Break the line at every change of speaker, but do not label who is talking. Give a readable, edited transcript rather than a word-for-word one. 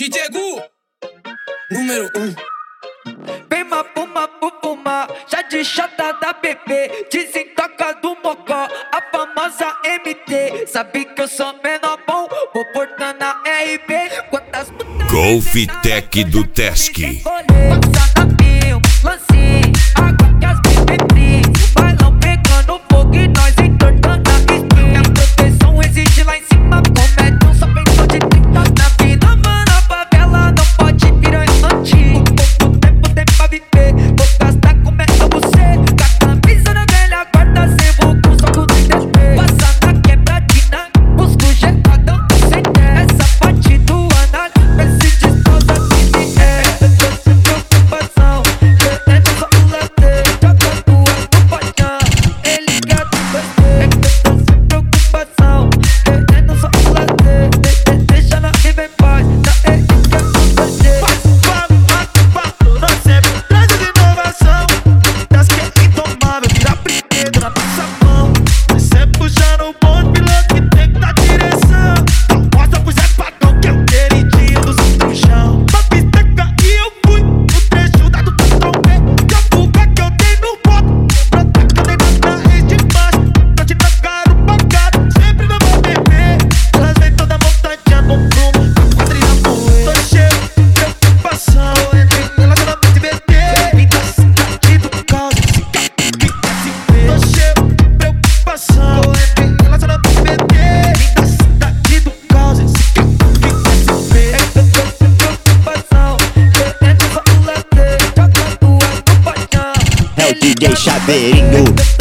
DJ Gu, número 1.
Vem mapuma, pupuma, já de chata da bebê. Desentoca do mocó, a famosa MT. Sabe que eu sou menor bom, vou portando na RB. Quantas putas
Golf Tech do Tesk.
Passa na mil, lance, água que as bebês. Bailão pegando fogo e nós entortando a espinha. A proteção existe lá em cima, comete um só pensou de 30. Na vida, mano, a favela não pode virar antigo. Pouco tempo tem pra viver, vou gastar comendo você. Com a camisa da velha guarda, sem vulco, só com 33. Passa na quebradina, busco geladão, sem ter essa parte do anal. Esse destroça que me é. Eu tô sem preocupação, querendo só um latte. Joga tua no paixão, ele quer tu gostei. Eu tô sem preocupação, querendo só um latte. Deixa na rima em paz, na ele quer tu gostei.
Nós sempre trazendo inovação. Das que é intomável, vira brinquedo na nossa mão. Nós sempre puxando o bonde, piloto que tem que dar direção. Então mostra pro Zé Pagão que é o queridinho do cinturão. Na pista caí eu fui, no trecho da do Totão B. E a fuga que eu dei no voto, brota que eu dei na rede de baixo. Tô te caro pagado, sempre na minha bebê. Elas vêm toda montadinha no prumo, a quadrilha moe. Tô cheio de preocupação, entre relacionamento e BT. Vida cidade do caos, esse cara que quer se ver. Tô cheio de preocupação, entre relacionamento e BT. Vida cidade do caos, esse cara que quer se ver.
Eu tô sem preocupação, querendo só um latte. Joga tua no paixão,
É o DJ Chaveirinho.